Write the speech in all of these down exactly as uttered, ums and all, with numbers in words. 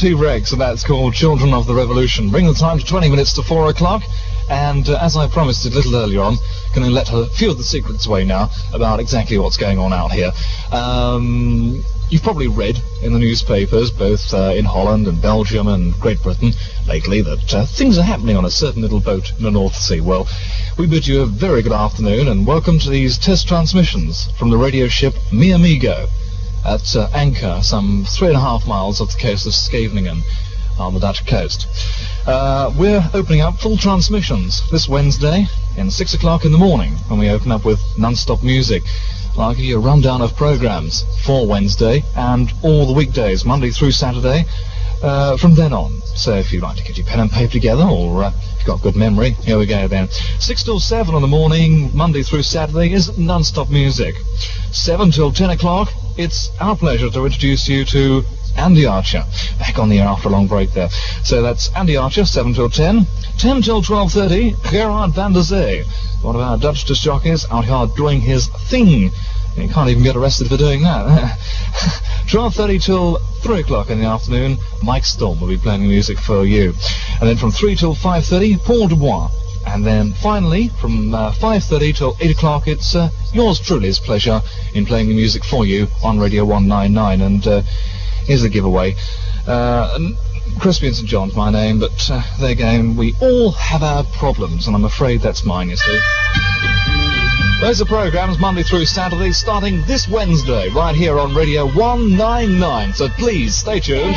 T-Rex, and that's called Children of the Revolution. Bring the time to twenty minutes to four o'clock, and uh, as I promised a little earlier on, going to let a few of the secrets away now about exactly what's going on out here. Um, you've probably read in the newspapers, both uh, in Holland and Belgium and Great Britain lately, that uh, things are happening on a certain little boat in the North Sea. Well, we bid you a very good afternoon and welcome to these test transmissions from the radio ship Mi Amigo at uh, anchor some three and a half miles off the coast of Scheveningen on the Dutch coast. Uh, we're opening up full transmissions this Wednesday in six o'clock in the morning when we open up with non-stop music. I'll give you a rundown of programs for Wednesday and all the weekdays, Monday through Saturday, uh, from then on. So if you'd like to get your pen and paper together, or uh, if you've got good memory, here we go then. six till seven in the morning, Monday through Saturday, is non-stop music. seven till ten o'clock, it's our pleasure to introduce you to Andy Archer, back on the air after a long break there. So that's Andy Archer, seven till ten. ten till twelve thirty, Gerard van der Zee, one of our Dutch disc jockeys, out here doing his thing. You can't even get arrested for doing that. twelve thirty till three o'clock in the afternoon, Mike Storm will be playing the music for you. And then from three till five thirty, Paul Dubois. And then finally, from uh, five thirty till eight o'clock, it's uh, yours truly's pleasure in playing the music for you on Radio one ninety-nine. And uh, here's a giveaway. Uh, Crispy and Saint John's my name, but uh, there again, we all have our problems, and I'm afraid that's mine, you see. Those are programs Monday through Saturday, starting this Wednesday, right here on Radio one ninety-nine. So please, stay tuned.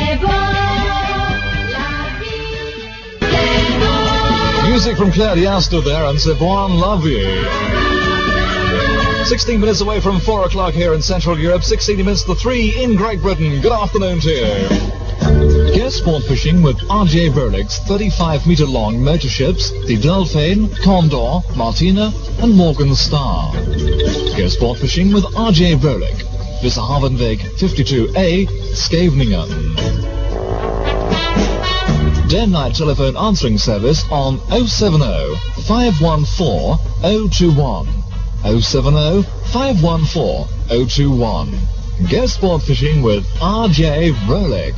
Music from Claire Diastor there, and C'est bon la vie. sixteen minutes away from four o'clock here in Central Europe, sixteen minutes to three in Great Britain. Good afternoon to you. Guest sport fishing with R J Berlick's thirty-five meter long motor ships, the Delphine, Condor, Martina, and Morgan Star. Guest sport fishing with R J Berlick. Visserhavenweg fifty-two A, Scheveningen. Day and night telephone answering service on oh seven oh, five one four, oh two one. oh seven oh, five one four, oh two one. Guest sport fishing with R J Berlick.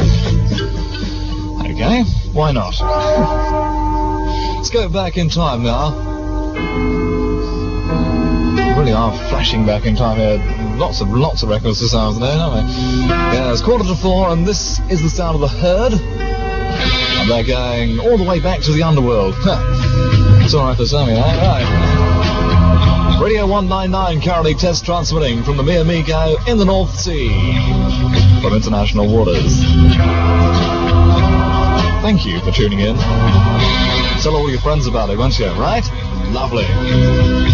Okay, why not? Let's go back in time now. We really are flashing back in time here. Lots of lots of records this afternoon, aren't we? Yeah, it's quarter to four, and this is the sound of the Herd. And they're going all the way back to the underworld. It's all right for some, you know. Right. Radio one ninety-nine currently test transmitting from the Mi Amigo in the North Sea from international waters. Thank you for tuning in. Tell all your friends about it, won't you? Right? Lovely.